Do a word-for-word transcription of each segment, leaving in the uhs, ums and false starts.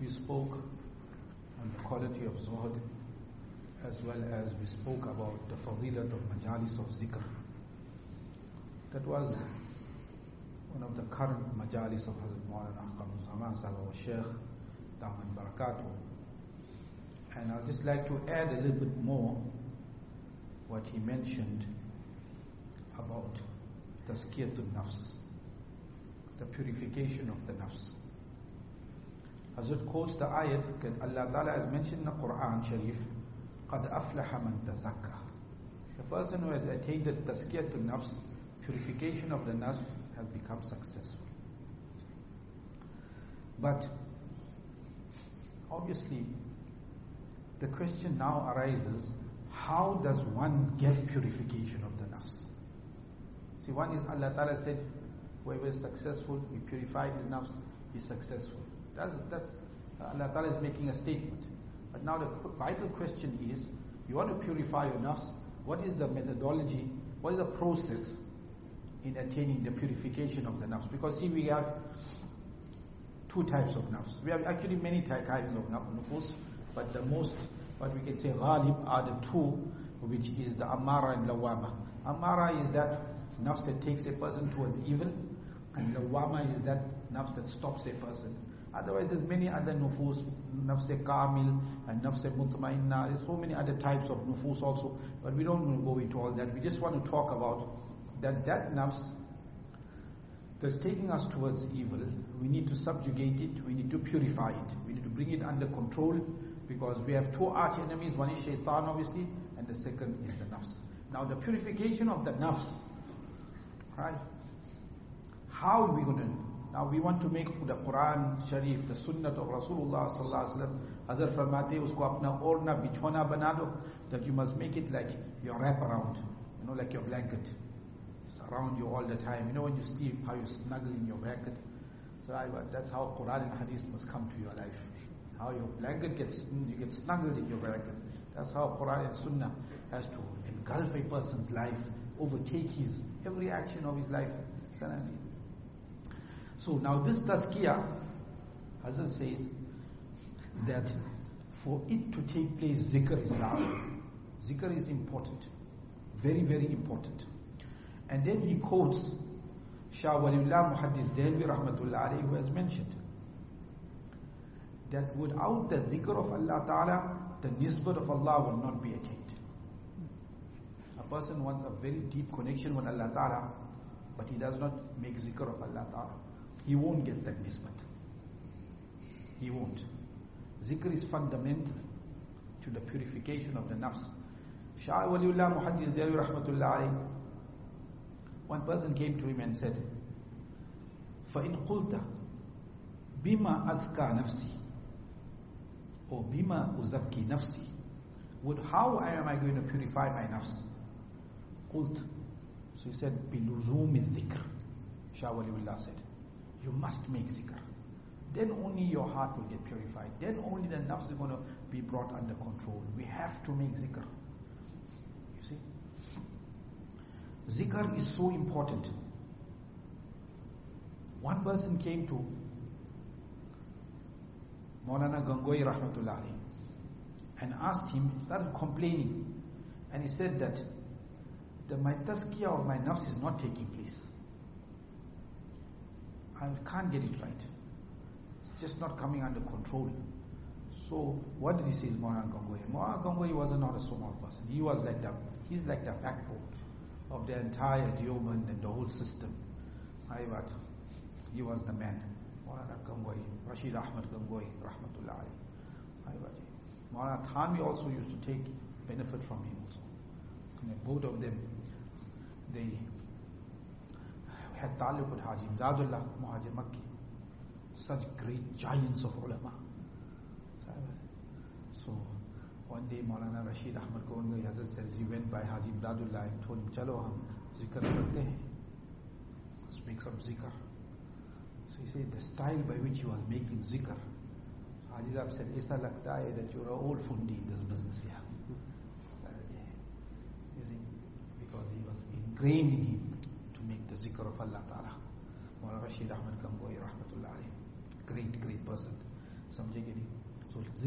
We spoke on the quality of zuhud, as well as we spoke about the fadilat of majalis of zikr. That was one of the current majalis of Hazrat Maulana Ahkamuzzaman Sahib, our Shaykh, Daman Barakatuh. And I'd just like to add a little bit more what he mentioned about tazkiyatun nafs, the purification of the nafs. Hazrat quotes the ayat that Allah Ta'ala has mentioned in the Quran Sharif, قَدْ أَفْلَحَ مَنْ تَزَكَّى. The person who has attained the tazkiyatun nafs, purification of the nafs, has become successful. But obviously the question now arises, how does one get purification of the nafs? See, one is Allah Ta'ala said, whoever is successful, we purified his nafs, is successful. That's, that's Allah Ta'ala is making a statement. But now the vital question is, you want to purify your nafs, what is the methodology, what is the process in attaining the purification of the nafs? Because see, we have two types of nafs. We have actually many types of nufus, but the most, what we can say, ghalib are the two, which is the amara and lawama. Amara is that nafs that takes a person towards evil, and lawama is that nafs that stops a person. Otherwise, there's many other nufus, nafs kamil and nafs mutmainna. There's so many other types of nufus also, but we don't want to go into all that. We just want to talk about that that nafs that's taking us towards evil, we need to subjugate it, we need to purify it, we need to bring it under control, because we have two arch enemies. One is shaitan, obviously, and the second is the nafs. Now, the purification of the nafs, right? How are we going to? Now we want to make the Quran Sharif, the Sunnah of Rasulullah Sallallahu Alaihi Wasallam, Hazrat farmate usko apna orna bichona bana do, that you must make it like your wrap around, you know, like your blanket. It's around you all the time. You know when you sleep, how you snuggle in your blanket. So I, that's how Quran and Hadith must come to your life. How your blanket gets, you get snuggled in your blanket. That's how Quran and Sunnah has to engulf a person's life, overtake his every action of his life. So now this tazkiyah, Hazrat says that for it to take place, zikr is lazim. Zikr is important. Very, very important. And then he quotes Shah Waliullah Muhaddis Dehlvi Rahmatullah Alayhi, who has mentioned that without the zikr of Allah Ta'ala, the nisbat of Allah will not be attained. A person wants a very deep connection with Allah Ta'ala, but he does not make zikr of Allah Ta'ala, he won't get that nisbat. He won't. Zikr is fundamental to the purification of the nafs. Shah Waliullah Muhaddis Dehlvi Rahmatullah Alayhi, one person came to him and said, فَإِنْ قُلْتَ بِمَا أَزْكَى نَفْسِي, or بِمَا أُزَكِّي نَفْسِي, with how am I going to purify my nafs? قُلْت, so he said, بِلُزُومِ الذِّكْرِ. Shah Waliullah said, you must make zikr. Then only your heart will get purified. Then only the nafs is going to be brought under control. We have to make zikr. You see? Zikr is so important. One person came to Maulana Gangoi Rahmatullah Alayhi and asked him, he started complaining, and he said that the my tazkiyah of my nafs is not taking place. I can't get it right. It's just not coming under control. So what did he say, Maulana Gangoi? Maulana Gangoi was not a small person. He was like the, he's like the backbone of the entire Deoband and the whole system. He was the man. Maulana Gangoi, Rashid Ahmad Gangoi, Rahmatullah Alayhi. Maulana Thanvi also used to take benefit from him also. And both of them, they had taluq with Haji Imdadullah Muhajir Makki. Such great giants of ulama. So one day Maulana Rashid Ahmad Gangoi, Hazrat says, he went by Haji Imdadullah and told him, Chalo, hum zikr karte hain. Let's make some zikr. So he said, the style by which he was making zikr. So Haji Sahib said, Aisa lagta hai that you're an old fundi in this business here. You see, because he was ingrained in him to make the zikr of Allah Ta'ala. Maulana Rashid Ahmad Gangoi Rahmatullah Alayhi, great, great person. Samjhe ke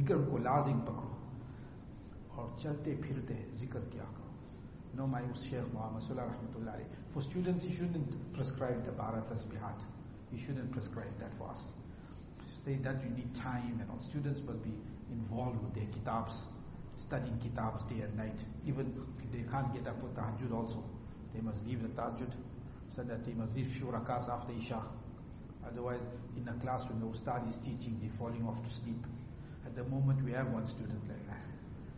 जिक्र को लाजिम पकड़ो और चलते फिरते जिक्र किया करो. No, my Shaykh Muhammad Sallallahu Rahmatullah alayhi. For students, he shouldn't prescribe the Bharat Tasbihat. He shouldn't prescribe that for us. Say that you need time and all. Students must be involved with their kitabs, studying kitabs day and night. Even if they can't get up for tahajjud also, they must leave the tahajjud, so that they must leave few rakats after Isha. Otherwise, in a class when the ustad is teaching, they're falling off to sleep. At the moment, we have one student like that.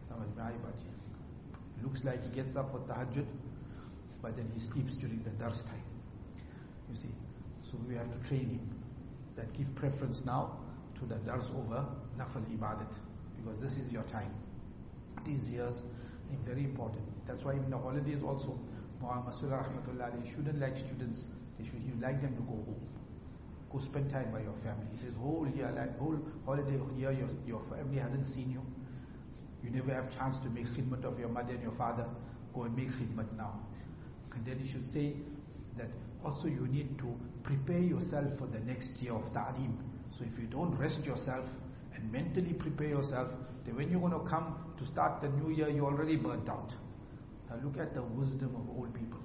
Looks like he gets up for tahajjud, but then he sleeps during the dars time. You see, so we have to train him that give preference now to the dars over nafal ibadat, because this is your time. These years are very important. That's why in the holidays also, Muhammad Sallallahu Rahmatullah alayhi shouldn't like students. They should he would like them to go home, go spend time by your family. He says whole year, like whole holiday year, your, your family hasn't seen you. You never have chance to make khidmat of your mother and your father. Go and make khidmat now. And then you should say that also you need to prepare yourself for the next year of ta'aleem. So if you don't rest yourself and mentally prepare yourself, then when you're going to come to start the new year, you're already burnt out. Now look at the wisdom of old people.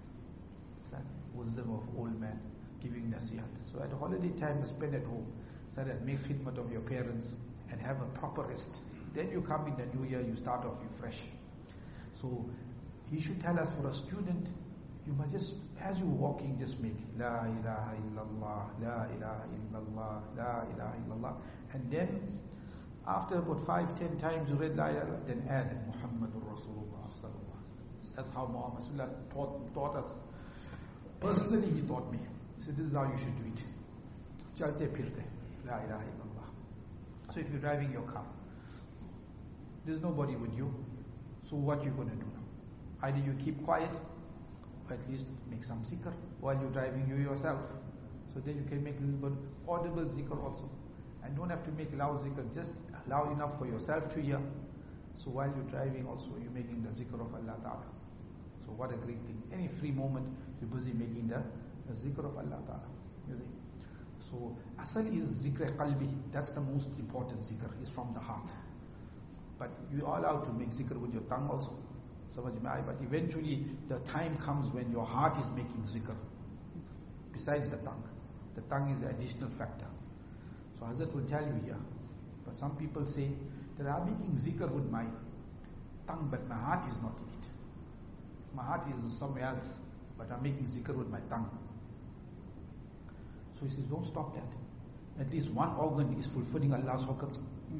That wisdom of old men giving nasihat. So at holiday time, spend at home. So that make khidmat of your parents and have a proper rest. Then you come in the new year, you start off you fresh. So he should tell us, for a student, you must just, as you're walking, just make La ilaha illallah, La ilaha illallah, La ilaha illallah. And then, after about five, ten times you read La ilaha, then add Muhammadur Rasulullah sallallahu alaihi wasallam. That's how Muhammad sallallahu taught, taught us. Personally, he taught me. He said, this is how you should do it. Chalte phirte, La ilaha illallah. So if you're driving your car, there's nobody with you, so what you going to do now? Either you keep quiet, or at least make some zikr while you're driving you yourself. So then you can make a little bit audible zikr also. And don't have to make loud zikr, just loud enough for yourself to hear. So while you're driving also, you're making the zikr of Allah Ta'ala. So what a great thing. Any free moment, you're busy making the, the zikr of Allah Ta'ala. You see? So asal is zikr qalbi. That's the most important zikr, is from the heart. But you are allowed to make zikr with your tongue also. But eventually the time comes when your heart is making zikr. Besides the tongue. The tongue is the additional factor. So Hazrat will tell you here. But some people say that I'm making zikr with my tongue, but my heart is not in it. My heart is somewhere else, but I'm making zikr with my tongue. So he says, don't stop that. At least one organ is fulfilling Allah's hukm.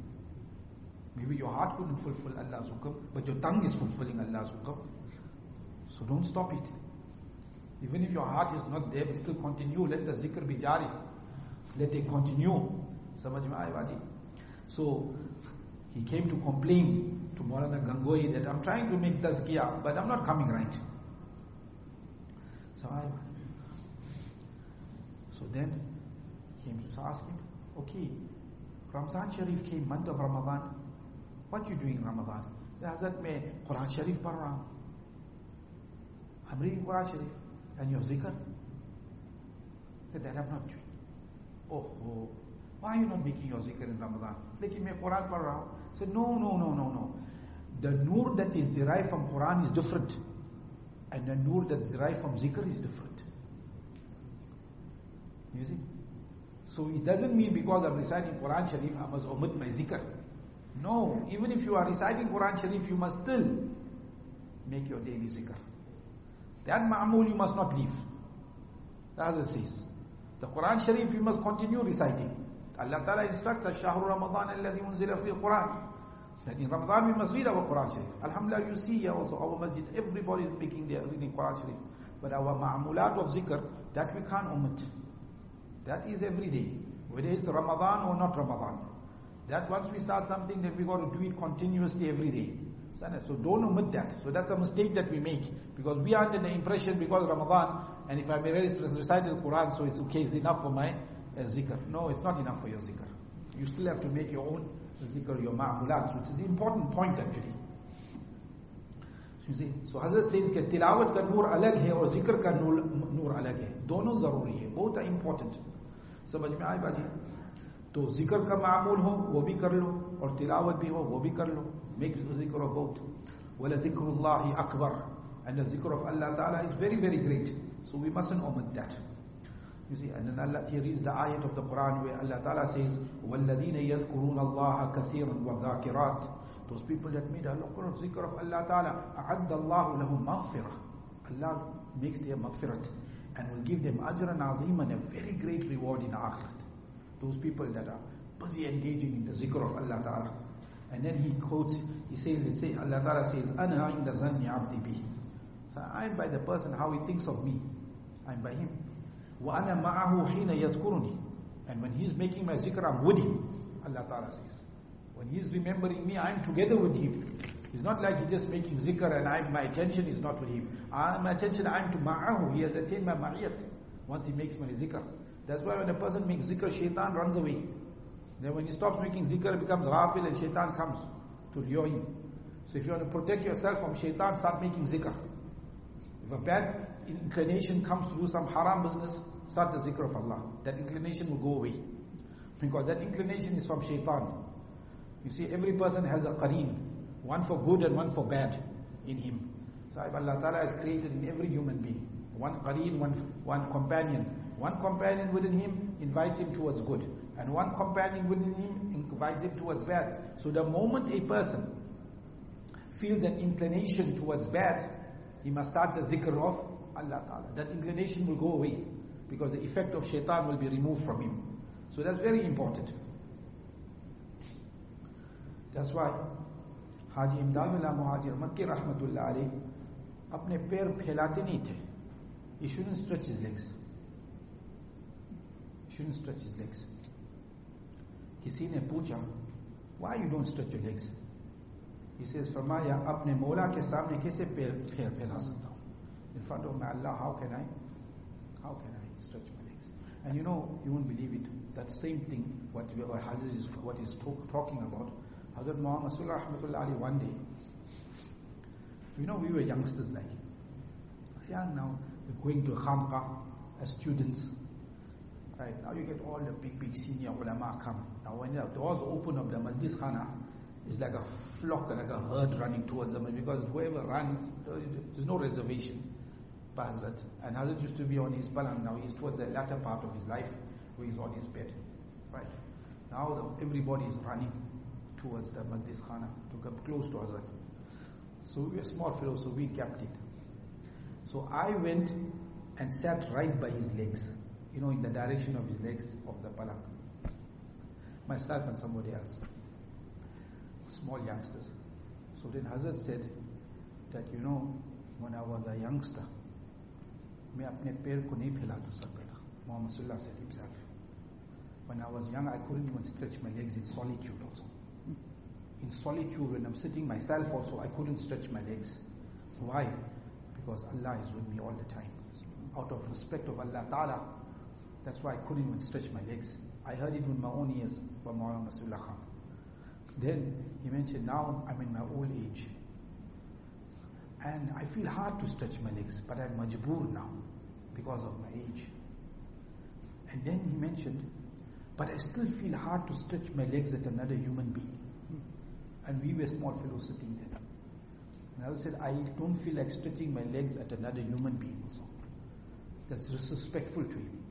Maybe your heart couldn't fulfill Allah's hukm, but your tongue is fulfilling Allah's hukm. So don't stop it. Even if your heart is not there, still continue. Let the zikr be jari. Let it continue. Samajh mein aaye baji. So he came to complain to Maulana Gangohi that I'm trying to make tazkiyah, but I'm not coming right. So I, so then he came to ask him, okay, Ramzan Sharif came, month of Ramadan. What you doing in Ramadan? Hazrat, मैं Quran Sharif पढ़ रहा हूँ. I'm reading Quran Sharif. And your zikr? Said that I'm not doing. Oh, oh, why are you not making your zikr in Ramadan? लेकिन मैं Quran पढ़ रहा हूँ. Said no, no, no, no, no. The nur that is derived from Quran is different, and the nur that is derived from zikr is different. You see? So it doesn't mean because I'm reciting Quran Sharif, I must omit my zikr. No, even if you are reciting Quran Sharif, you must still make your daily zikr. That ma'amul you must not leave. As it says. The Quran Sharif you must continue reciting. Allah Ta'ala instructs us, Shahru Ramadan alladhi unzila fi al-Quran. That in Ramadan we must read our Quran Sharif. Alhamdulillah, you see here also our masjid, everybody is making their reading Quran Sharif. But our ma'amulat of zikr, that we can't omit. That is every day. Whether it's Ramadan or not Ramadan. That once we start something, then we got to do it continuously every day. So don't omit that. So that's a mistake that we make. Because we are under the impression, because Ramadan, and if I may recite the Quran, so it's okay, it's enough for my uh, zikr. No, it's not enough for your zikr. You still have to make your own zikr, your ma'amulat, which is an important point actually. So you see, so Hazrat says that tilawat ka noor alag hai aur zikr ka noor alag hai. Dono zaruri hai. Both are important. Samajh mein aaye baji? तो जिक्र का मामूल हो वो भी कर लो और तिलावत भी हो वो भी कर लो. Make zikr of both. وَلَذِكْرُ اللَّهِ أَكْبَرُ. And the zikr of Allah Ta'ala is very, very great. So we mustn't omit that. You see, and then Allah, he reads the ayat of the Quran where Allah Ta'ala says, وَالَّذِينَ يَذْكُرُونَ اللَّهَ كَثِيرًا وَالذَّاكِرَاتِ. Those people that made a lot of zikr of Allah Ta'ala, أَعَدَّ اللَّهُ لَهُمْ مَغْفِرَةً. Allah makes their maghfirat and will give them ajran azim and a very great reward in akhirat. Those people that are busy engaging in the zikr of Allah Ta'ala. And then he quotes, he says, he says Allah Ta'ala says, أَنَا عِنْدَ ظَنِّ عَبْدِي بِهِ. So I'm by the person, how he thinks of me. I'm by him. وَأَنَا مَعَهُ حِينَ يَذْكُرُنِي. And when he's making my zikr, I'm with him. Allah Ta'ala says. When he's remembering me, I'm together with him. It's not like he's just making zikr and I'm, my attention is not with him. I, my attention, I'm to ma'ahu. He has attained my ma'iyat once he makes my zikr. That's why when a person makes zikr, shaitan runs away. Then when he stops making zikr, it becomes ghafil and shaitan comes to lure him. So if you want to protect yourself from shaitan, start making zikr. If a bad inclination comes to do some haram business, start the zikr of Allah. That inclination will go away. Because that inclination is from shaitan. You see, every person has a qareen. One for good and one for bad in him. So Allah Ta'ala has created in every human being one qareen, one, one companion. One companion within him invites him towards good. And one companion within him invites him towards bad. So the moment a person feels an inclination towards bad, he must start the zikr of Allah Ta'ala. That inclination will go away. Because the effect of shaitan will be removed from him. So that's very important. That's why हाजी इमदादुल्लाह मुहाजिर मक्की रहमतुल्लाह अलैह अपने पैर फैलाते नहीं थे. He shouldn't stretch his legs. He shouldn't stretch his legs. किसी ने पूछा, why you don't stretch your legs? He says, फरमाया अपने मौला के सामने कैसे पैर पैर फैला सकता हूँ? In front of my Allah, how can I? How can I stretch my legs? And you know, you won't believe it. That same thing, what Hazrat is what he's talking about. Hazrat Muhammad Sallallahu Rahmatullah Ali one day, you know, we were youngsters like, young now, we're going to Khamqa as students. Right, now you get all the big, big senior ulama come. Now when the doors open of the Majlis Khana, it's like a flock, like a herd running towards them, because whoever runs, there's no reservation. Hazrat. And Hazrat used to be on his palang, now he's towards the latter part of his life, where he's on his bed. Right, now the, everybody is running towards the Majlis Khana to come close to Hazrat. So we were small fellows, so we kept it. So I went and sat right by his legs, you know, in the direction of his legs of the palang. Myself and somebody else, small youngsters. So then Hazrat said that, you know, when I was a youngster, मैं अपने पैर को नहीं फैलाता सकता था. Muhammad Sallallahu said himself. When I was young, I couldn't even stretch my legs in solitude also. In solitude, when I'm sitting myself also, I couldn't stretch my legs. Why? Because Allah is with me all the time. Out of respect of Allah Ta'ala, that's why I couldn't even stretch my legs. I heard it with my own ears from Muhammad Sallallahu Khan. Then he mentioned, now I'm in my old age. And I feel hard to stretch my legs, but I'm majboor now because of my age. And then he mentioned, but I still feel hard to stretch my legs at another human being. And we were small fellows sitting there. And I said, I don't feel like stretching my legs at another human being also. That's disrespectful to him.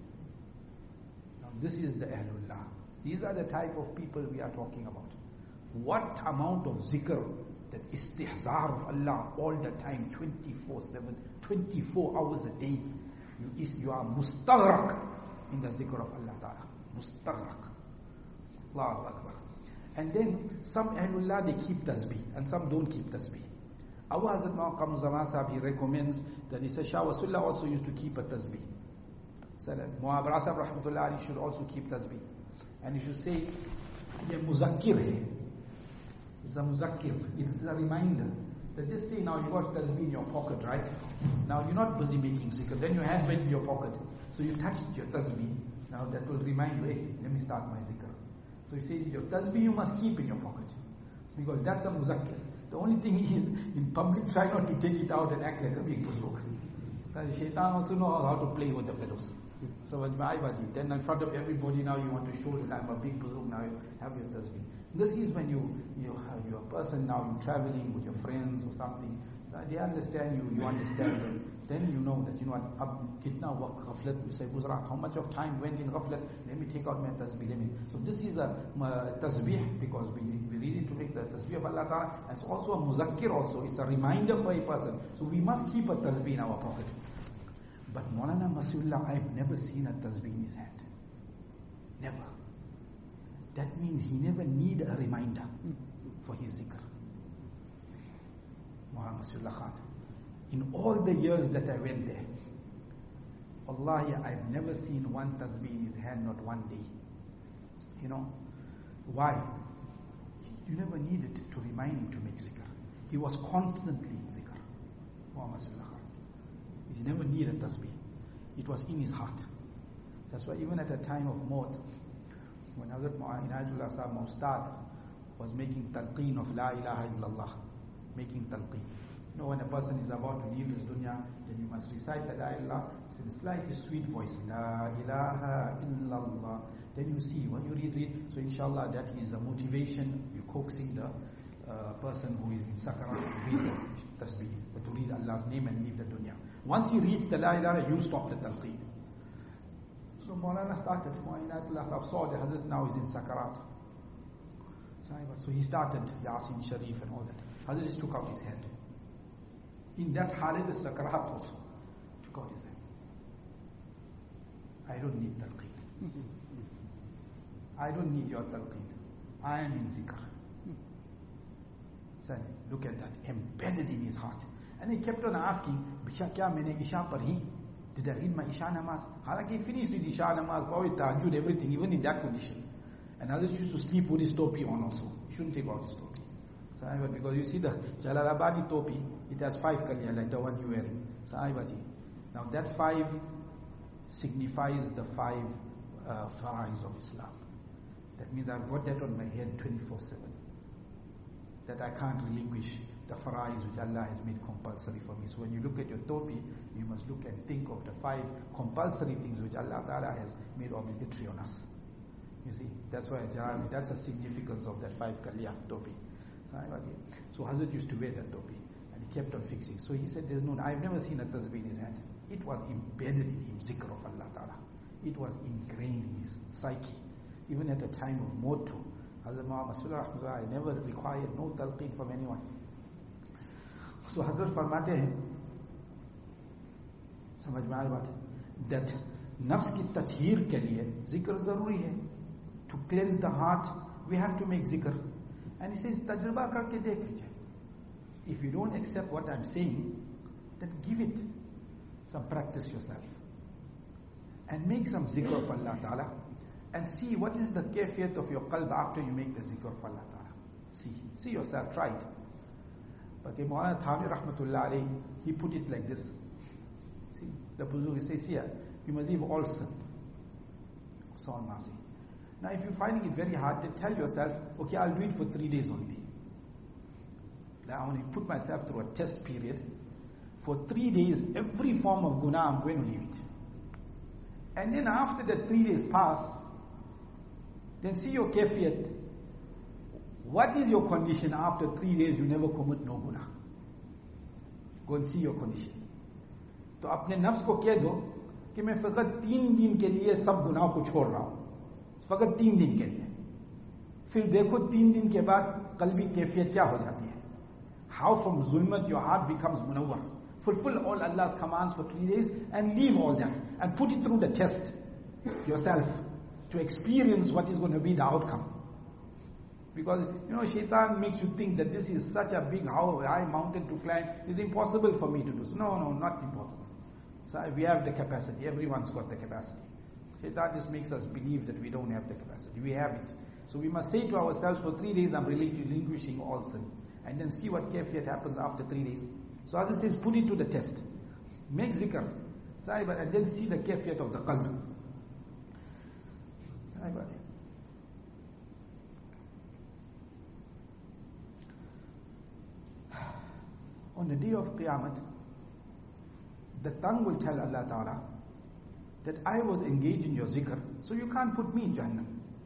Now this is the Ahlullah. These are the type of people we are talking about. What amount of zikr, that istihzar of Allah all the time, twenty-four seven, twenty-four hours a day. You, is, you are mustaghraq in the zikr of Allah Ta'ala. Mustaghraq. Allahu Akbar. And then some Ahlullah, they keep tasbih and some don't keep tasbih. Abu Hazrat Maqam Zaman Sahib, he recommends that he says Shah Wasullah also used to keep a tasbih. So that Mu'abir Asaf Rahmatullah Ali should also keep tasbih. And he should say, ye muzakkir hai. It's a muzakkir. It's a reminder. That just say, now you got tasbih in your pocket, right? Now you're not busy making zikr. Then your hand went in your pocket. So you touched your tasbih. Now that will remind you, hey, let me start my zikr. So he says, your tasbih you must keep in your pocket. Because that's a muzakkir. The only thing is, in public, try not to take it out and act like a big buzurg. Shaitan also knows how to play with the fellows. So then in front of everybody now you want to show that I'm a big buzurg, now you have your tasbih. This is when you, you have your person now, you're traveling with your friends or something. So they understand you, you understand them. Then you know that, you know what, ab kitna waqt ghaflat, you say, Buzra, how much of time went in ghaflat? Let me take out my tasbih. Let me. So this is a uh, tasbih because we, we read it to make the tasbih of Allah Ta'ala. And it's also a muzakkir also. It's a reminder for a person. So we must keep a tasbih in our pocket. But Maulana Masihullah, I've never seen a tasbih in his hand. Never. That means he never need a reminder for his zikr. Maulana Masihullah Khan. In all the years that I went there, Wallahi, I've never seen one tasbih in his hand, not one day. You know, why? You never needed to remind him to make zikr. He was constantly in zikr. Maulana Masihullah Khan. He never needed tasbih. It was in his heart. That's why even at the time of Maut, when Hazrat Inayatullah Sahib Maustad was making talqeen of La ilaha illallah, making talqeen. You know, when a person is about to leave this dunya, then you must recite the La ilaha, it's in a slightly sweet voice, La ilaha illallah. Then you see, when you read, read, so inshallah that is a motivation, you coaxing the uh, person who is in Sakarat to read the tasbih, but to read Allah's name and leave the dunya. Once he reads the La ilaha, you stop the talqeen. So Maulana started, Maulana saw the Hazrat now is in Sakarat. So he started Yasin Sharif and all that. Hazrat just took out his hand. In that Halit the Sakarat also took out his hand. I don't need talqeen. I don't need your talqeen. I am in zikr. So look at that, embedded in his heart. And he kept on asking, Bicha kya maine Isha parhi? Did I read my Isha namaz? Halaki he finished with Isha namaz, probably tahajjud, everything, even in that condition. And Hazrat used to sleep with his topi on also. He shouldn't take out his topi. So, because you see the Jalalabadi topi, it has five kalya like the one you're wearing. Sahibaji. Now that five signifies the five uh, farais of Islam. That means I've got that on my head twenty-four seven. That I can't relinquish the farais which Allah has made compulsory for me. So when you look at your topi, you must look and think of the five compulsory things which Allah Ta'ala has made obligatory on us. You see, that's why that's the significance of that five kalya topi. So Hazrat used to wear that topi and he kept on fixing. So he said, there's no, I've never seen a tasbih in his hand. It was embedded in him, zikr of Allah Ta'ala. It was ingrained in his psyche. Even at the time of Maut too. Hazrat Muhammad Sallallahu Alaihi Wasallam never required no talqeen from anyone. So Hazrat farmate hain, samajh mein aayi baat, that nafs ki tathheer ke liye zikr zaruri hai. To cleanse the heart, we have to make zikr. And he says, tajrba karke dekh lijiye. If you don't accept what I'm saying, then give it some practice yourself. And make some zikr of Allah Ta'ala. And see what is the kayfiyat of your qalb after you make the zikr of Allah Ta'ala. See. See yourself, try it. But Maulana Thani Rahmatullah alayhi, he put it like this. See, the Buzurg says here, you must leave all sin. So on Masi. Now if you're finding it very hard, then tell yourself, okay, I'll do it for three days only. Now I want to put myself through a test period. For three days, every form of guna, I'm going to leave it. And then after the three days pass, then see your kafiyat. What is your condition after three days you never commit no guna? Go and see your condition. तो अपने नफ्स को कह दो कि मैं फकत तीन दिन के लिए सब गुनाहों को छोड़ रहा हूं, फकत तीन दिन के लिए. फिर देखो तीन दिन के बाद कल्बी कैफियत क्या हो जाती है. How from zulmat your heart becomes munawwar. Fulfill all Allah's commands for three days and leave all that and put it through the test yourself to experience what is going to be the outcome. Because, you know, shaitan makes you think that this is such a big high mountain to climb. It's impossible for me to do so. No, no, not impossible. So we have the capacity. Everyone's got the capacity. Shaitan just makes us believe that we don't have the capacity. We have it. So we must say to ourselves, for three days I'm relinquishing all sin. And then see what kafiyat happens after three days. So as it says, put it to the test. Make zikr. And then see the kafiyat of the qalb. On the day of Qiyamah, the tongue will tell Allah Ta'ala that I was engaged in your zikr, so you can't put me in Jahannam.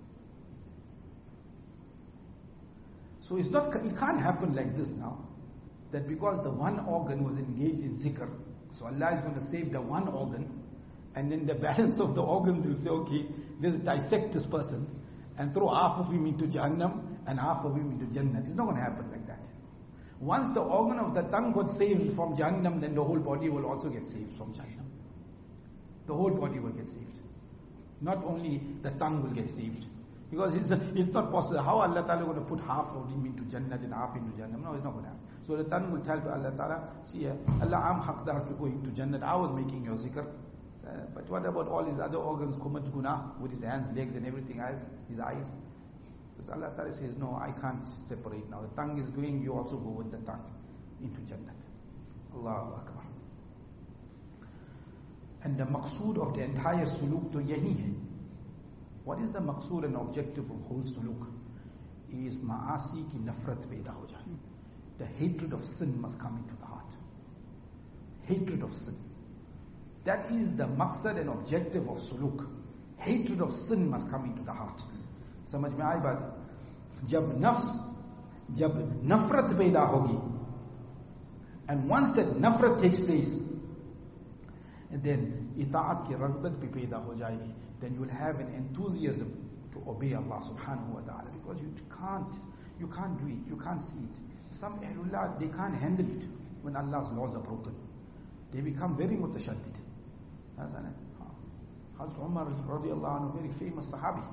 So it's not, it can't happen like this now, that because the one organ was engaged in zikr, so Allah is going to save the one organ, and then the balance of the organs will say, okay, let's dissect this person and throw half of him into Jahannam and half of him into Jannah. It's not going to happen like that. Once the organ of the tongue got saved from Jahannam, then the whole body will also get saved from Jahannam. The whole body will get saved. Not only the tongue will get saved. Because it's, a, it's not possible. How Allah Ta'ala going to put half of him into Jannah and half into Jahannam? No, it's not going to happen. So the tongue will tell to Allah Ta'ala, see, Allah, I'm haqdar to go into Jannah. I was making your zikr. So, but what about all his other organs, commit guna, with his hands, legs and everything else, his eyes? So Allah Ta'ala says, no, I can't separate now. The tongue is going, you also go with the tongue into Jannah. Allahu Akbar. And the maqsood of the entire suluk to yahi hai. What is the maqsood and objective of whole suluk? Is ma'asi ki nafrat paida ho jaye. The hatred of sin must come into the heart. Hatred of sin. That is the maqsad and objective of suluk. Hatred of sin must come into the heart. समझ में आई बात? जब नफ्स, जब नफरत पैदा होगी, and once that nafrat takes place, then itaat ki raghbat bhi paida ho jayegi. Then you will have an enthusiasm to obey Allah subhanahu wa ta'ala, because you can't, you can't do it, you can't see it. Some ahlullah, they can't handle it when Allah's laws are broken. They become very mutashaddid. Hazrat Umar radiallahu anhu, very famous sahabi.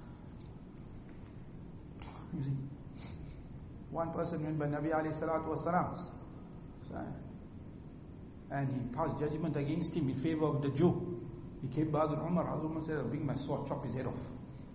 You see, one person went by Nabi alayhi salatu wasalam, and he passed judgment against him in favor of the Jew. He came by Hazrat Umar. Hazrat Umar said, I'll bring my sword, chop his head off.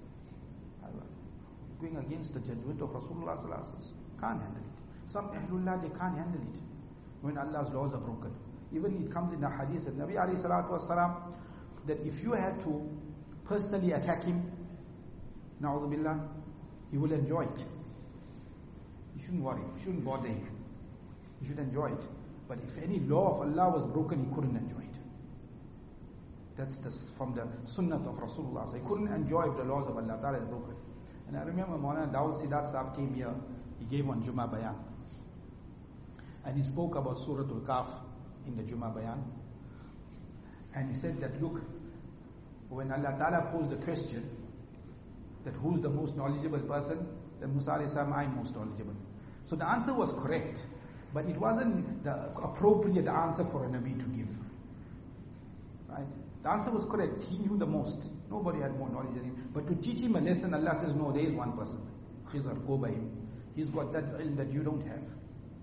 Going against the judgment of Rasulullah sallallahu alaihi wasallam. Can't handle it. Some ahlullah, they can't handle it when Allah's laws are broken. Even it comes in the hadith of Nabi alayhi salatu wasalam, that if you had to personally attack him, na'udhu billah, he will enjoy it. You shouldn't worry, you shouldn't bother him. You should enjoy it. But if any law of Allah was broken, he couldn't enjoy it. That's the, from the sunnah of Rasulullah. So he couldn't enjoy if the laws of Allah Ta'ala is broken. And I remember Maulana Dawud Siddharth Sahib came here, he gave one Jummah Bayan. And he spoke about Suratul Kahf in the Jummah Bayan. And he said that, look, when Allah Ta'ala posed the question, that who's the most knowledgeable person, then Musa alayhi salam, I'm most knowledgeable. So the answer was correct, but it wasn't the appropriate answer for a Nabi to give. Right? The answer was correct. He knew the most. Nobody had more knowledge than him. But to teach him a lesson, Allah says, no, there is one person. Khizr, go by him. He's got that ilm that you don't have.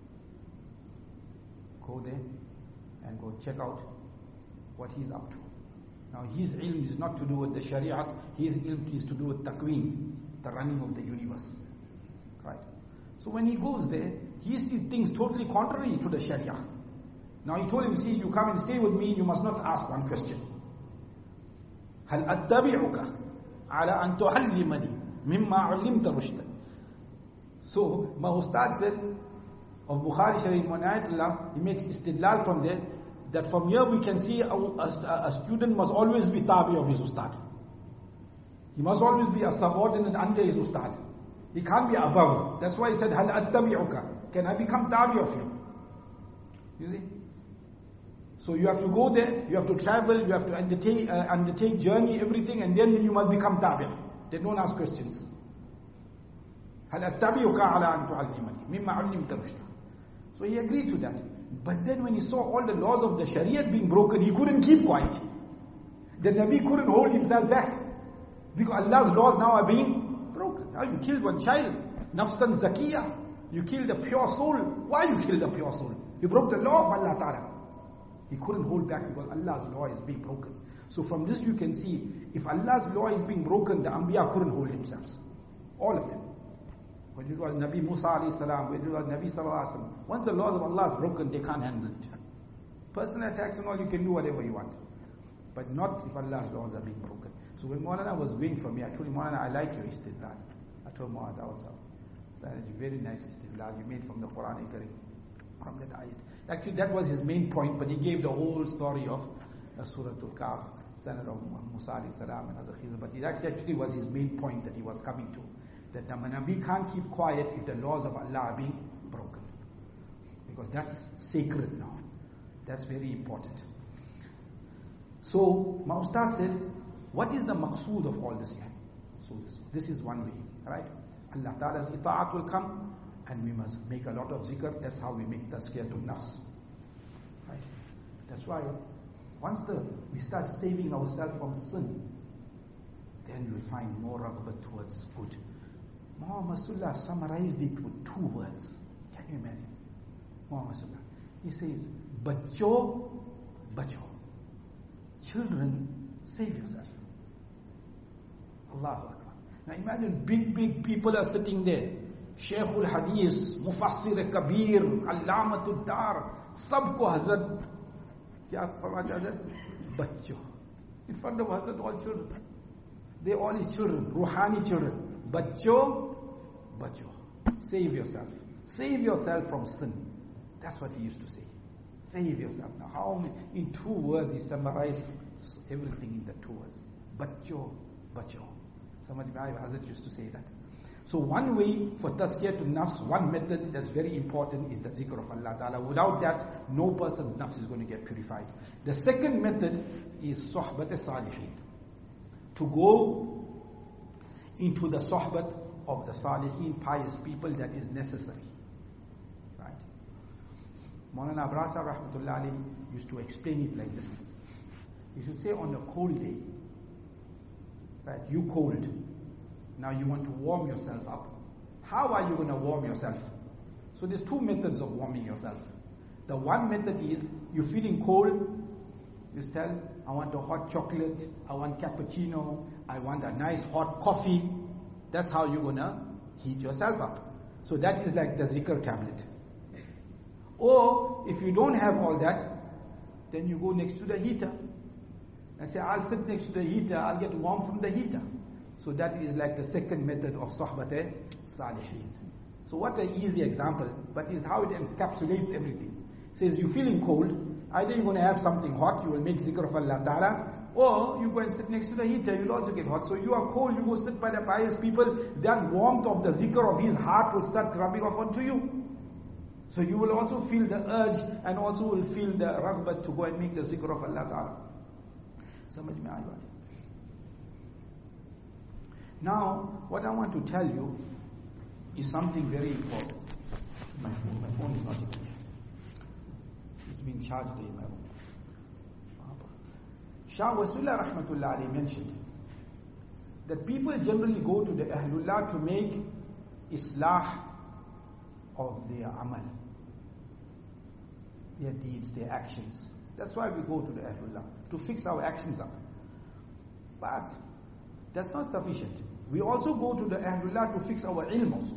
Go there and go check out what he's up to. Now his ilm is not to do with the Shariat, his ilm is to do with taqween, the running of the universe. Right? So when he goes there, he sees things totally contrary to the Sharia. Now he told him, see, you come and stay with me, you must not ask one question. هل أتبعك على أن تعلمني مما علمت رشدا. So my Ustad said of Bukhari Sharif Manayatullah, he makes istidlal from there, that from here we can see a, a, a student must always be tabi of his Ustad. He must always be a subordinate under his Ustad. He can't be above. That's why he said, هل أتبعك. Can I become tabi of you? You see? So you have to go there, you have to travel, you have to undertake, uh, undertake journey, everything, and then you must become tabi'. They don't ask questions. هل أتبعك على أن تعلمني مما علمت رشدا. So he agreed to that. But then when he saw all the laws of the Shariat being broken, he couldn't keep quiet. The Nabi couldn't hold himself back. Because Allah's laws now are being broken. Now you killed one child, nafsan zakiyah. You killed a pure soul. Why you killed a pure soul? You broke the law of Allah Ta'ala. He couldn't hold back because Allah's law is being broken. So from this you can see, if Allah's law is being broken, the Anbiya couldn't hold themselves. All of them. When it was Nabi Musa alayhi salam, when it was Nabi sallallahu alayhi wasallam, once the laws of Allah is broken, they can't handle it. Personal attacks and all, you can do whatever you want. But not if Allah's laws are being broken. So when Maulana was going from me, I told him, Maulana, I like your istidlal. I told Maulana, that was a very nice istidlal you made from the Quran Kareem, from that ayat. Actually, that was his main point, but he gave the whole story of uh, Suratul Kahf son of Musa alayhi salam and other Khidr, but it actually was his main point that he was coming to. That the Nabi can't keep quiet if the laws of Allah are being broken. Because that's sacred now. That's very important. So, my Ustad said, what is the maqsood of all this here? So this, this is one way, right? Allah Ta'ala's ita'at will come, and we must make a lot of zikr. That's how we make tazkiyatun nafs. Right? That's why, once the, we start saving ourselves from sin, then we'll find more raghbat towards good. Muhammad Sallallahu summarized it with two words. Can you imagine? Muhammad Sallallahu. He says, Bacho, bacho. Children, save yourself. Allahu Akbar. Now imagine big, big people are sitting there. Shaykhul Hadith, Mufassir Kabir, Allamatud Dar, sabko Hazrat. Kya farmata Hazrat? Bacho. In front of Hazrat, all children. They all his children, Ruhani children. Bacho, bacho. Save yourself. Save yourself from sin. That's what he used to say. Save yourself. Now how, in two words he summarized everything in the two words. Bacho, bacho. Samajh mein aaya, Hazrat used to say that. So one way for tazkiyah to nafs, one method that's very important is the zikr of Allah Ta'ala. Without that, no person's nafs is going to get purified. The second method is sohbat salihin. To go into the sohbat of the salihin, pious people, that is necessary. Right? Maulana Abrasa Rahmatullah Ali used to explain it like this. He should say on a cold day, right, you cold, now you want to warm yourself up. How are you going to warm yourself? So there's two methods of warming yourself. The one method is, you're feeling cold, you tell, I want a hot chocolate, I want cappuccino, I want a nice hot coffee. That's how you're going to heat yourself up. So that is like the zikr tablet. Or, if you don't have all that, then you go next to the heater. And say, I'll sit next to the heater, I'll get warm from the heater. So that is like the second method of sohbat salihin. So what an easy example, but is how it encapsulates everything. It says, you're feeling cold, either you're going to have something hot, you will make zikr of Allah Ta'ala, or you go and sit next to the heater, you'll also get hot. So you are cold, you go sit by the pious people, that warmth of the zikr of his heart will start rubbing off onto you. So you will also feel the urge, and also will feel the raghbat to go and make the zikr of Allah Ta'ala. Samajh mein aayi. Now, what I want to tell you is something very important. My phone, my phone is not even here. It's being charged in my room. Shah Wasulullah Rahmatullah Ali mentioned that people generally go to the Ahlullah to make islah of their amal, their deeds, their actions. That's why we go to the Ahlullah, to fix our actions up. But that's not sufficient. We also go to the Ahlullah to fix our ilm also.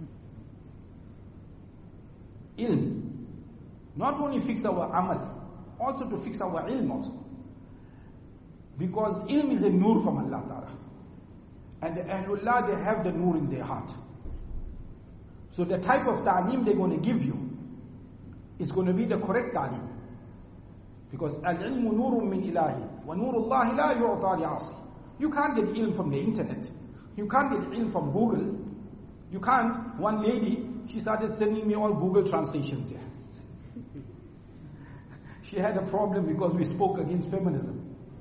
Ilm. Not only fix our amal, also to fix our ilm also. Because ilm is a nur from Allah Ta'ala. And the Ahlullah, they have the nur in their heart. So the type of ta'aleem they're going to give you is going to be the correct ta'aleem. Because al-ilmu nurun min ilahi, wa nurullahi la yu'ta li'asi. You can't get ilm from the internet. You can't get ilm from Google. You can't. One lady, she started sending me all Google translations here. She had a problem because we spoke against feminism.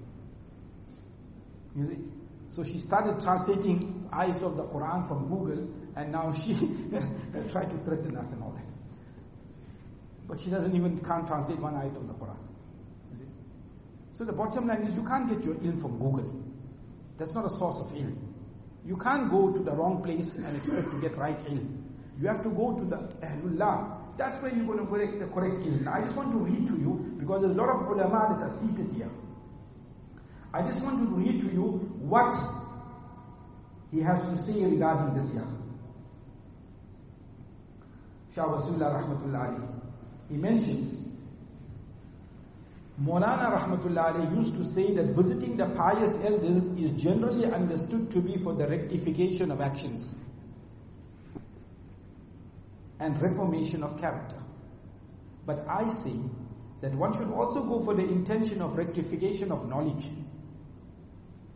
You see? So she started translating ayahs of the Quran from Google, and now she tried to threaten us and all that. But she doesn't even, can't translate one ayat of the Quran. You see? So the bottom line is, you can't get your ilm from Google. That's not a source of ilm. You can't go to the wrong place and expect to get right ilm. You have to go to the Ahlullah. That's where you're going to get the correct ilm. Now I just want to read to you, because there's a lot of ulama that are seated here. I just want to read to you what he has to say regarding this year. Shah Wasulullah Rahmatullah Ali. He mentions, Maulana Rahmatullah Ali used to say that visiting the pious elders is generally understood to be for the rectification of actions and reformation of character. But I say that one should also go for the intention of rectification of knowledge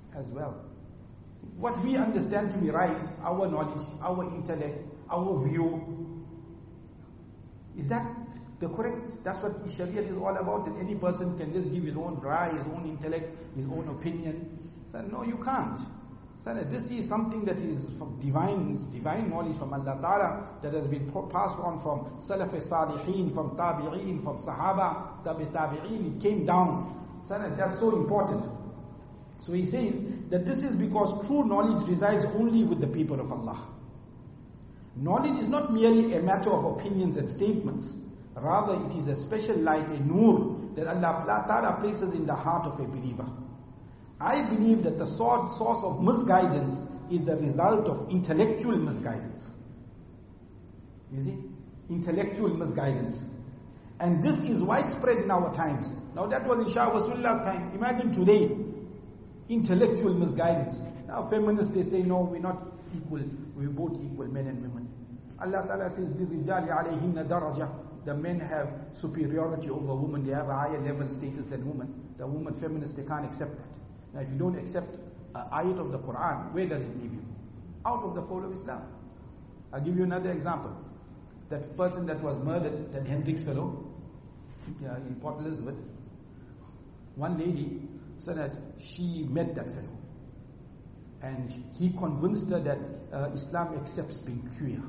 as well. What we understand to be right, our knowledge, our intellect, our view, is that the correct? That's what Sharia is all about, that any person can just give his own rai, his own intellect, his own opinion. So no, you can't. So this is something that is from divine, it's divine knowledge from Allah Ta'ala that has been passed on from Salaf Salihin, from Tabi'een, from Sahaba, Tabi Tabi'een, it came down. So that's so important. So he says that this is because true knowledge resides only with the people of Allah. Knowledge is not merely a matter of opinions and statements. Rather, it is a special light, a nur, that Allah Ta'ala places in the heart of a believer. I believe that the source of misguidance is the result of intellectual misguidance. You see? Intellectual misguidance. And this is widespread in our times. Now that was in Shah Rasulullah's time. Imagine today, intellectual misguidance. Now feminists, they say, no, we're not equal. We're both equal, men and women. Allah Ta'ala says, لِلرِّجَالِ عَلَيْهِنَّ دَرَجَةً. The men have superiority over women. They have a higher level status than women. The women feminists, they can't accept that. Now if you don't accept an ayat of the Quran, where does it leave you? Out of the fold of Islam. I'll give you another example. That person that was murdered, that Hendricks fellow, uh, in Port Elizabeth, one lady said that she met that fellow. And he convinced her that uh, Islam accepts being queer.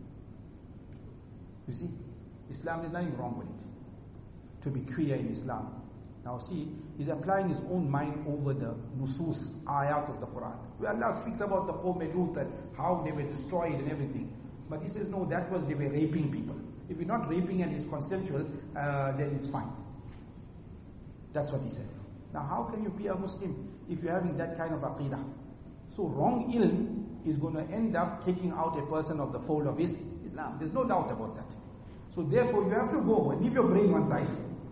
You see, Islam, there's nothing wrong with it. To be queer in Islam. Now see, he's applying his own mind over the nusus, ayat of the Quran. Where Allah speaks about the Qawm Lut and how they were destroyed and everything. But he says, no, that was, they were raping people. If you're not raping and it's consensual, uh, then it's fine. That's what he said. Now how can you be a Muslim if you're having that kind of aqidah? So wrong ilm is going to end up taking out a person of the fold of his Islam. There's no doubt about that. So therefore you have to go and leave your brain one side.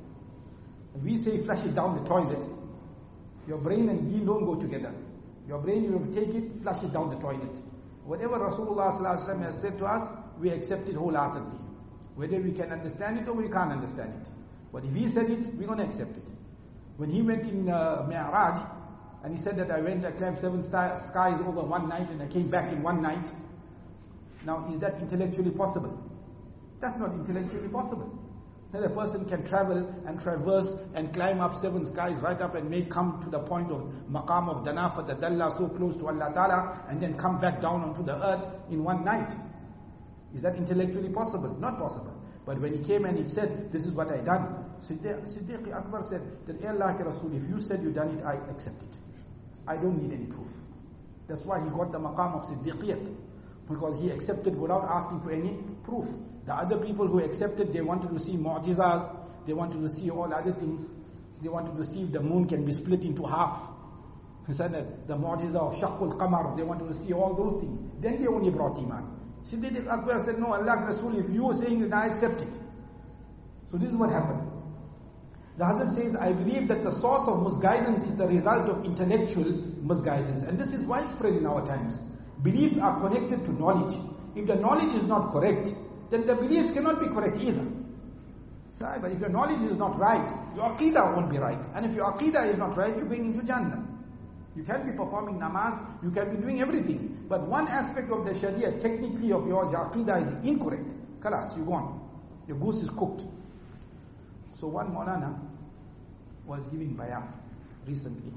We say flush it down the toilet. Your brain and deen don't go together. Your brain, you have to take it, flush it down the toilet. Whatever Rasulullah sallallahu alaihi wasallam has said to us, we accept it wholeheartedly. Whether we can understand it or we can't understand it. But if he said it, we're going to accept it. When he went in uh, Mi'raj, and he said that I went, I climbed seven star, skies over one night and I came back in one night. Now, is that intellectually possible? That's not intellectually possible. That a person can travel and traverse and climb up seven skies right up and may come to the point of maqam of danafa, the dalla, so close to Allah Ta'ala, and then come back down onto the earth in one night. Is that intellectually possible? Not possible. But when he came and he said, this is what I done, Siddiq, Siddiq Akbar said that, Allah ke Rasul, if you said you done it, I accept it. I don't need any proof. That's why he got the maqam of Siddiqiyat, because he accepted without asking for any proof. The other people who accepted, they wanted to see mu'jizas, they wanted to see all other things. They wanted to see if the moon can be split into half. He said that the mu'jiza of Shaqqul Qamar, they wanted to see all those things. Then they only brought Iman. Siddiq Akbar said, no, Allah Rasul, if you are saying that, I accept it. So this is what happened. The Hazrat says, I believe that the source of misguidance is the result of intellectual misguidance. And this is widespread in our times. Beliefs are connected to knowledge. If the knowledge is not correct, then the beliefs cannot be correct either. Right? But if your knowledge is not right, your aqidah won't be right. And if your aqidah is not right, you're going into Jannah. You can be performing namaz, you can be doing everything. But one aspect of the Sharia, technically of yours, your aqidah is incorrect. Khalas, you go on. Your goose is cooked. So one Maulana was giving bayan recently.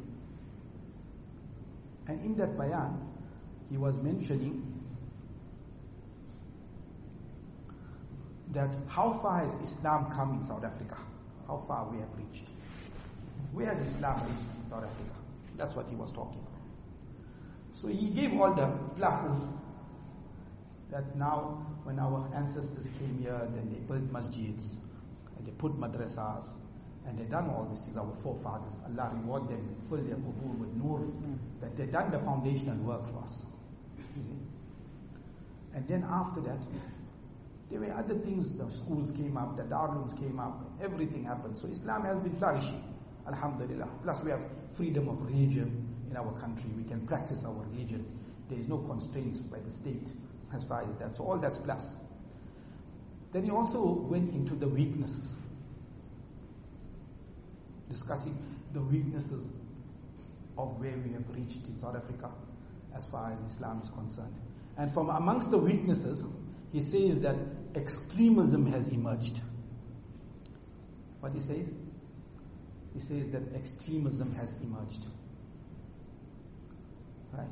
And in that bayan, he was mentioning that how far has Islam come in South Africa? How far we have reached? Where has Islam reached in South Africa? That's what he was talking about. So he gave all the pluses that now when our ancestors came here, then they built masjids, and they put madrasas, and they done all these things, our forefathers. Allah reward them, fill their qubur with nur, mm. that they done the foundational work for us. You see? And then after that, there were other things, the schools came up, the darulums came up, everything happened. So Islam has been flourishing, alhamdulillah. Plus we have freedom of religion in our country. We can practice our religion. There is no constraints by the state as far as that. So all that's plus. Then he also went into the weaknesses, discussing the weaknesses of where we have reached in South Africa as far as Islam is concerned. And from amongst the weaknesses, he says that extremism has emerged. What he says? He says that extremism has emerged. Right?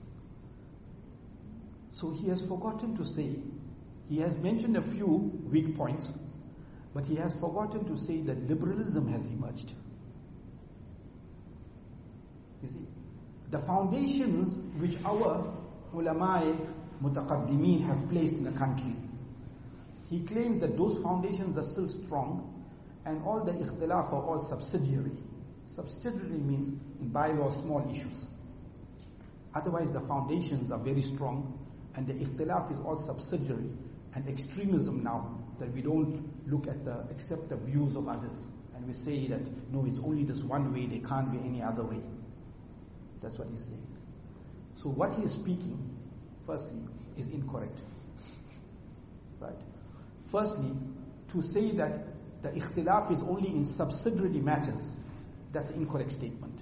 So he has forgotten to say, he has mentioned a few weak points, but he has forgotten to say that liberalism has emerged. You see, the foundations which our ulama mutaqaddimin have placed in the country, he claims that those foundations are still strong, and all the ikhtilaf are all subsidiary. Subsidiary means in bylaw small issues. Otherwise the foundations are very strong, and the ikhtilaf is all subsidiary, and extremism now, that we don't look at the, accept the views of others, and we say that, no, it's only this one way, there can't be any other way. That's what he's saying. So what he is speaking, firstly, is incorrect. Right? Firstly, to say that the ikhtilaf is only in subsidiary matters, that's an incorrect statement.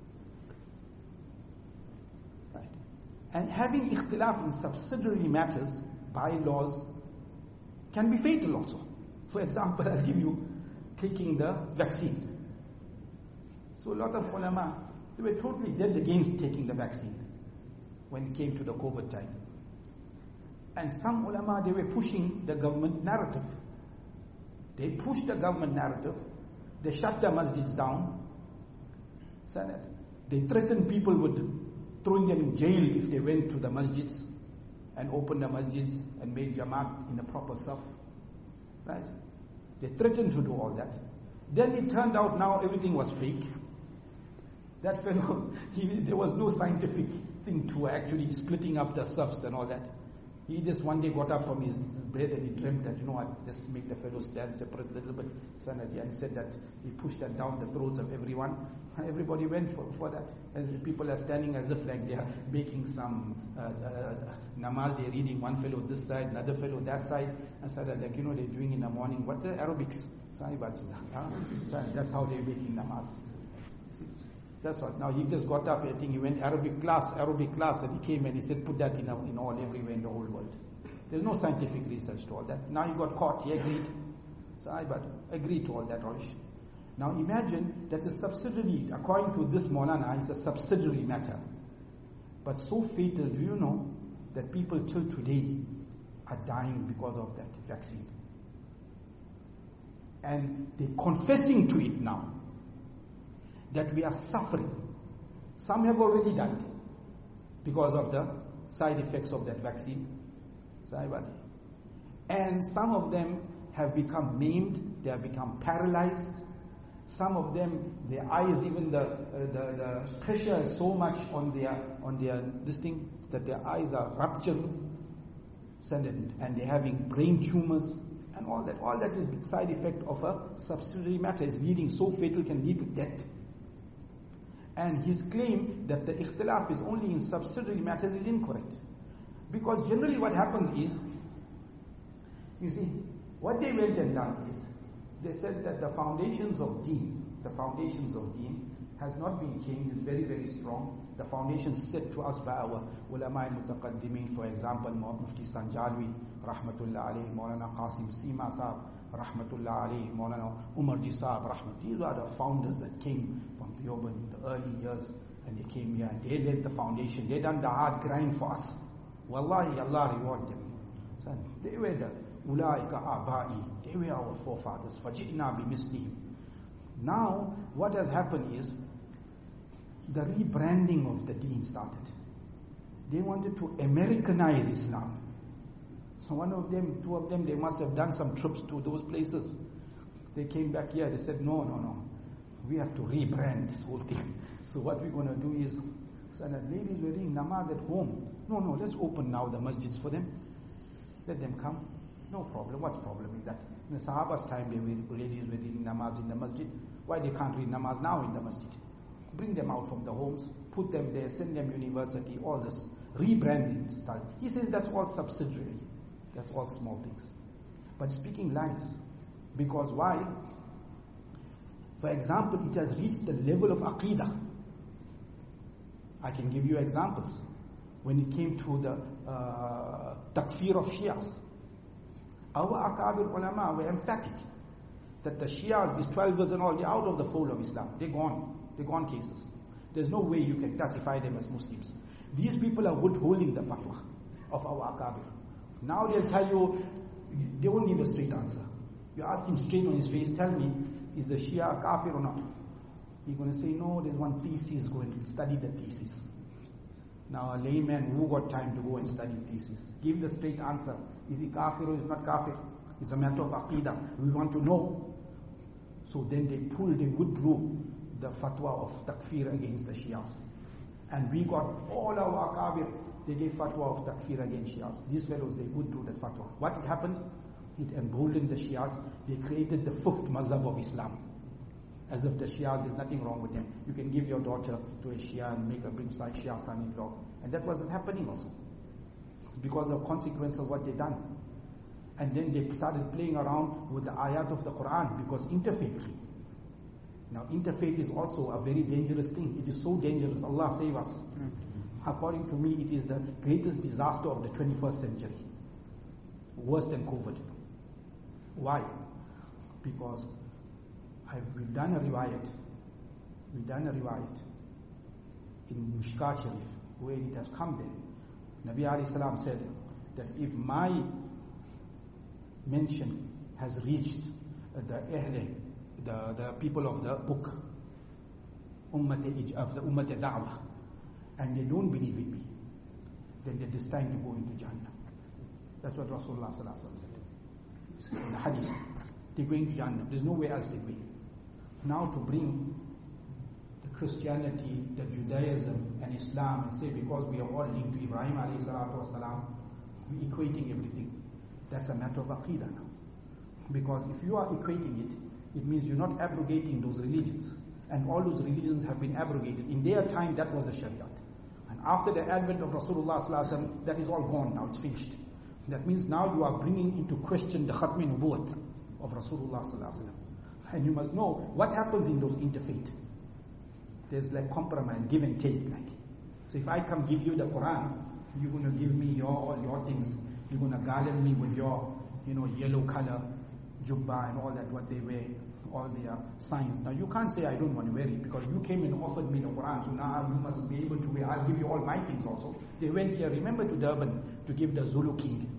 Right? And having ikhtilaf in subsidiary matters, bylaws, can be fatal also. For example, I'll give you taking the vaccine. So a lot of ulama, they were totally dead against taking the vaccine when it came to the COVID time. And some ulama, they were pushing the government narrative. They pushed the government narrative. They shut the masjids down. They threatened people with throwing them in jail if they went to the masjids and opened the masjids and made jamaat in a proper saf. Right? They threatened to do all that. Then it turned out now everything was fake. That fellow, he, there was no scientific thing to actually splitting up the safs and all that. He just one day got up from his bed and he dreamt that, you know what, just make the fellows stand separate a little bit. And he said that he pushed that down the throats of everyone. And everybody went for, for that. And people are standing as if like they are making some uh, uh, namaz, they're reading, one fellow this side, another fellow that side. And said that, like, you know, they're doing in the morning, what the aerobics? That's how they're making namaz. See? That's what. Now he just got up, I think he went Arabic class, Arabic class, and he came and he said, put that in, a, in all, everywhere in the whole world. There's no scientific research to all that. Now he got caught, he agreed. So I but agreed to all that rubbish. Now imagine that's a subsidiary, according to this Maulana, it's a subsidiary matter. But so fatal, do you know that people till today are dying because of that vaccine? And they're confessing to it now, that we are suffering. Some have already died because of the side effects of that vaccine. And some of them have become maimed, they have become paralyzed. Some of them, their eyes, even the, uh, the the pressure is so much on their on their this thing that their eyes are rupturing, and they're having brain tumors and all that. All that is side effect of a subsidiary matter, is leading so fatal, can lead to death. And his claim that the ikhtilaf is only in subsidiary matters is incorrect. Because generally what happens is, you see, what they went and done is, they said that the foundations of deen, the foundations of deen has not been changed, it's very, very strong. The foundations set to us by our ulama al-mutaqaddimin, for example, Mufti Sanjalwi, rahmatullah alayhi, Maulana Qasim Sima Sahab, rahmatullah alayhi, Maulana Umar Jisab, rahmatullah. These are the founders that came from Deoband in the early years, and they came here and they laid the foundation. They done the hard grind for us. Wallahi, Allah reward them. So they were the ulaika abai, they were our forefathers. Fajitna bi mislihim. Now, what has happened is, the rebranding of the deen started. They wanted to Americanize Islam. So one of them, two of them, they must have done some trips to those places. They came back here, they said, no, no, no. We have to rebrand this whole thing. So what we're going to do is, so that ladies were doing namaz at home. No, no, let's open now the masjids for them. Let them come. No problem. What's the problem with that? In the Sahaba's time, they were, ladies were reading namaz in the masjid. Why they can't read namaz now in the masjid? Bring them out from the homes, put them there, send them university, all this rebranding style. He says that's all subsidiary. That's all small things. But speaking lies. Because why? For example, it has reached the level of aqidah. I can give you examples. When it came to the uh, takfir of Shias, our Akabir ulama were emphatic that the Shias, these twelvers and all, they're out of the fold of Islam. They're gone. They're gone cases. There's no way you can classify them as Muslims. These people are withholding the fatwa of our Akabir. Now they'll tell you, they won't give a straight answer. You ask him straight on his face, tell me, is the Shia a kafir or not? He's going to say, no, there's one thesis, go and study the thesis. Now a layman, who got time to go and study thesis? Give the straight answer. Is he kafir or is not kafir? It's a matter of aqidah. We want to know. So then they pulled, they withdrew the fatwa of takfir against the Shias. And we got all our akabir, they gave fatwa of takfir against Shias. These fellows, they withdrew that fatwa. What happened? It emboldened the Shias. They created the fifth mazhab of Islam. As if the Shias, there's nothing wrong with them. You can give your daughter to a Shia and make her bring side Shia son-in-law. And that wasn't happening also. Because of the consequence of what they done. And then they started playing around with the ayat of the Quran, because interfaith came. Now interfaith is also a very dangerous thing. It is so dangerous. Allah save us. Mm-hmm. According to me, it is the greatest disaster of the twenty-first century. Worse than COVID. Why? Because I've, we've done a riwayat. We've done a riwayat in Mishkat Sharif, where it has come there. Nabi alayhi salam said that if my mention has reached the Ahle, the, the people of the book, Ummat of the Ummat Da'wah, and they don't believe in me, then they're destined to go into Jannah. That's what Rasulullah said in the hadith. They're going to Jannah. There's nowhere else they're going. Now to bring the Christianity, the Judaism and Islam and say because we are all linked to Ibrahim alayhi salatu wasalam, we're equating everything. That's a matter of aqidah now. Because if you are equating it, it means you're not abrogating those religions. And all those religions have been abrogated. In their time, that was a Shariat. And after the advent of Rasulullah sallallahu alaihi wasallam, that is all gone now, it's finished. That means now you are bringing into question the Khatmi Nubuwwat of Rasulullah sallallahu alaihi wasallam. And you must know what happens in those interfaith. There's like compromise, give and take. Like. So if I come give you the Quran, you're going to give me your all your things. You're going to garland me with your, you know, yellow color, jubba and all that, what they wear, all their signs. Now you can't say I don't want to wear it because you came and offered me the Quran, so now you must be able to wear. I'll give you all my things also. They went here, remember, to Durban to give the Zulu king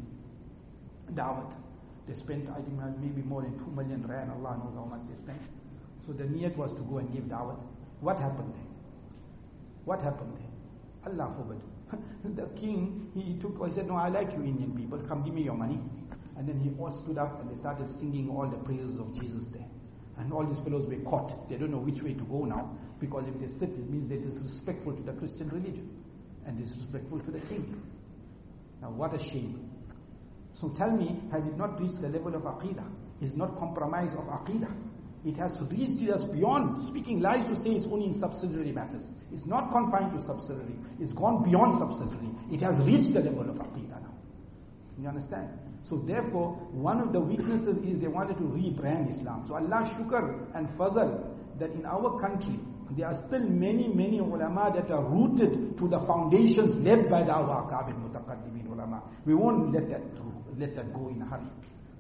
Dawat. They spent, I think, maybe more than two million rand. Allah knows how much they spent. So the niyat was to go and give Dawat. What happened there? What happened there? Allah forbid. The king, he took, he said, no, I like you Indian people, come give me your money. And then he all stood up and they started singing all the praises of Jesus there. And all these fellows were caught. They don't know which way to go now. Because if they sit, it means they're disrespectful to the Christian religion. And disrespectful to the king. Now what a shame. So tell me, has it not reached the level of aqidah? Is not compromise of aqidah? It has reached us beyond speaking lies to say it's only in subsidiary matters. It's not confined to subsidiary. It's gone beyond subsidiary. It has reached the level of aqidah now. You understand? So therefore, one of the weaknesses is they wanted to rebrand Islam. So Allah shukr and fazal that in our country, there are still many, many ulama that are rooted to the foundations led by the our akabir mutaqaddimin ulama. We won't let that let that go in a hurry.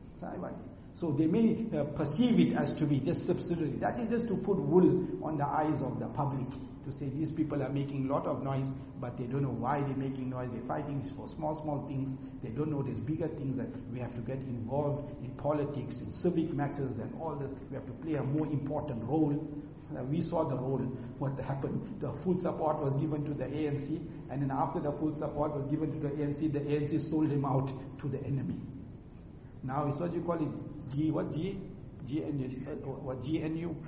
So they may uh, perceive it as to be just subsidiary. That is just to put wool on the eyes of the public. To say these people are making a lot of noise, but they don't know why they're making noise. They're fighting for small, small things. They don't know there's bigger things that we have to get involved in politics, in civic matters and all this. We have to play a more important role. Uh, we saw the role, what happened. The full support was given to the A N C, and then after the full support was given to the A N C, the A N C sold him out to the enemy. Now it's what you call it, G, what G? G N U, uh, what G N U?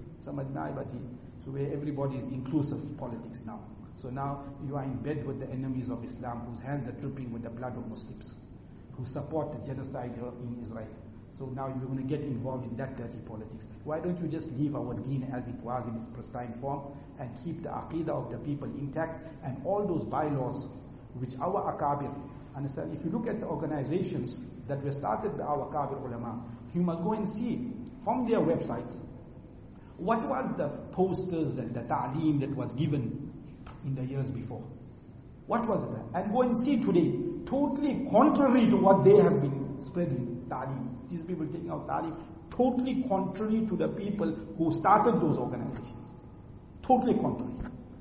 So where everybody is inclusive politics now. So now you are in bed with the enemies of Islam, whose hands are dripping with the blood of Muslims, who support the genocide in Israel. So now you're going to get involved in that dirty politics. Why don't you just leave our deen as it was in its pristine form and keep the aqidah of the people intact and all those bylaws which our akabir, understand, if you look at the organizations that were started by our akabir ulama, you must go and see from their websites what was the posters and the ta'aleem that was given in the years before. What was it? And go and see today, totally contrary to what they have been spreading, Ta'aleem. These people taking out Ta'aleem, totally contrary to the people who started those organizations. Totally contrary.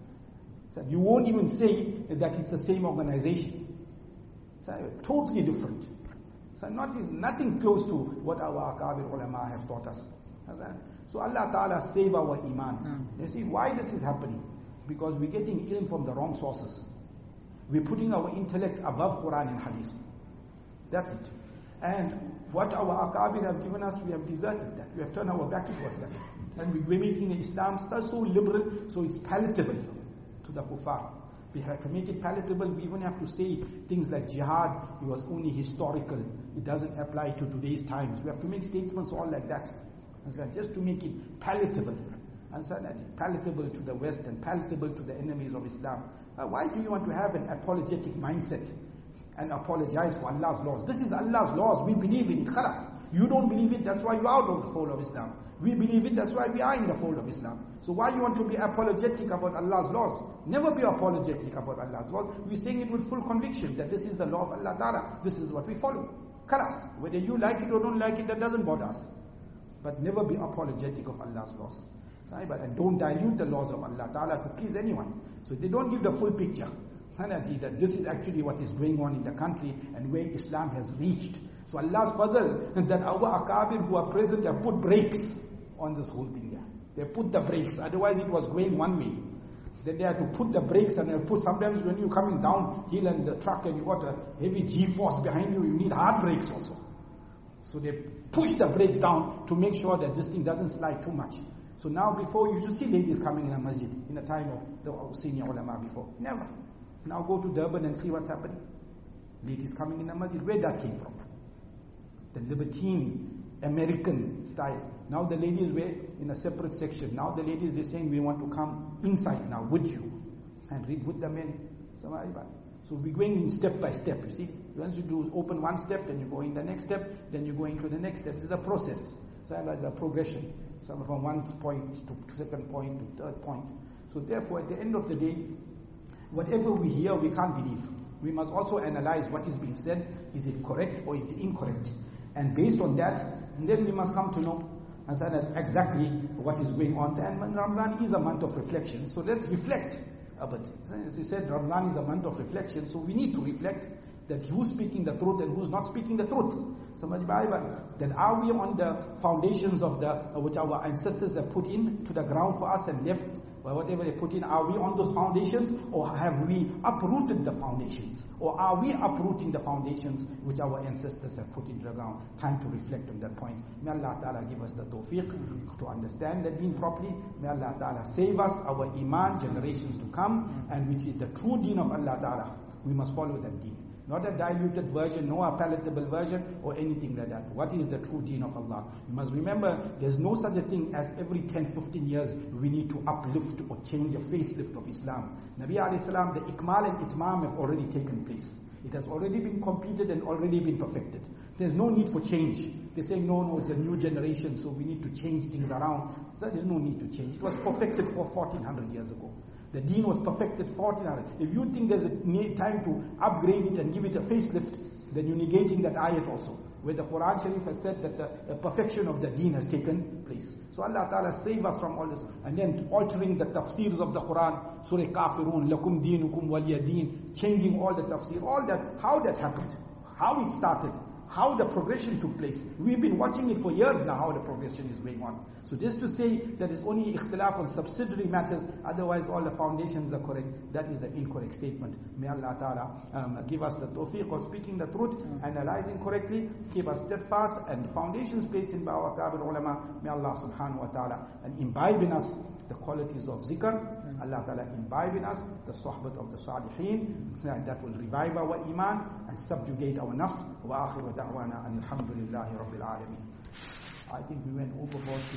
So you won't even say that it's the same organization. So totally different. So not, nothing close to what our Akabir ulama have taught us. So Allah Ta'ala save our iman. Mm. You see, why this is happening? Because we're getting ilm from the wrong sources. We're putting our intellect above Quran and Hadith. That's it. And what our Akabir have given us, we have deserted that. We have turned our back towards that. And we're making Islam so liberal, so it's palatable to the kuffar. We have to make it palatable. We even have to say things like jihad, it was only historical. It doesn't apply to today's times. We have to make statements all like that. Just to make it palatable. And palatable to the West and palatable to the enemies of Islam. Uh, why do you want to have an apologetic mindset and apologize for Allah's laws? This is Allah's laws. We believe in it. Khalas. You don't believe it, that's why you're out of the fold of Islam. We believe it, that's why we are in the fold of Islam. So why you want to be apologetic about Allah's laws? Never be apologetic about Allah's laws. We're saying it with full conviction that this is the law of Allah Ta'ala. This is what we follow. Khalas. Whether you like it or don't like it, that doesn't bother us. But never be apologetic of Allah's laws. And don't dilute the laws of Allah Ta'ala to please anyone. So they don't give the full picture. That this is actually what is going on in the country and where Islam has reached. So Allah's fazl, that our Akabir who are present have put brakes on this whole thing here. They put the brakes, otherwise it was going one way. Then they had to put the brakes, and they put, sometimes when you're coming down hill and the truck and you got a heavy G-force behind you, you need hard brakes also. So they push the brakes down to make sure that this thing doesn't slide too much. So now before, you should see ladies coming in a masjid in the time of the senior ulama before. Never. Now go to Durban and see what's happening. Ladies coming in a masjid. Where that came from? The libertine American style. Now the ladies were in a separate section. Now the ladies, they're saying we want to come inside now with you and read with the men. So we're going in step by step, you see. Once you do open one step, then you go in the next step, then you go into the next step. This is a process. So like the progression. So from one point to second point to third point. So therefore, at the end of the day, whatever we hear, we can't believe. We must also analyze what is being said. Is it correct or is it incorrect? And based on that, then we must come to know and say that exactly what is going on. And Ramadan is a month of reflection. So let's reflect about it. As he said, Ramadan is a month of reflection. So we need to reflect that who's speaking the truth and who's not speaking the truth. Then are we on the foundations of the which our ancestors have put in to the ground for us and left? Well, whatever they put in, are we on those foundations, or have we uprooted the foundations? Or are we uprooting the foundations which our ancestors have put into the ground? Time to reflect on that point. May Allah Ta'ala give us the tawfiq to understand the deen properly. May Allah Ta'ala save us, our iman, generations to come, and which is the true deen of Allah Ta'ala. We must follow that deen. Not a diluted version, no a palatable version, or anything like that. What is the true deen of Allah? You must remember, there's no such a thing as every ten, fifteen years we need to uplift or change a facelift of Islam. Nabi alayhi salam, the ikmal and itmam have already taken place. It has already been completed and already been perfected. There's no need for change. They're saying, no, no, it's a new generation, so we need to change things around. So there's no need to change. It was perfected for fourteen hundred years ago. The deen was perfected fourteen hundred. If you think there's a time to upgrade it and give it a facelift, then you're negating that ayat also, where the Quran Sharif has said that the, the perfection of the deen has taken place. So Allah Ta'ala save us from all this. And then altering the tafsirs of the Quran, Surah Kafirun, Lakum Deenukum Waliya Deen, changing all the tafsir, all that, how that happened, how it started, how the progression took place. We've been watching it for years now, how the progression is going on. So just to say that it's only ikhtilaf on subsidiary matters, otherwise all the foundations are correct, that is an incorrect statement. May Allah Ta'ala um, give us the tawfiq of speaking the truth, mm. analyzing correctly, keep us steadfast, and foundations placed in by our Akabir ulama. May Allah Subhanahu Wa Ta'ala and imbibe in us the qualities of zikr. Mm. Allah Ta'ala imbibe in us the sohbat of the salihin, and that will revive our iman and subjugate our nafs. Wa akhiru da'wana alhamdulillahi rabbil alameen. I think we went overboard.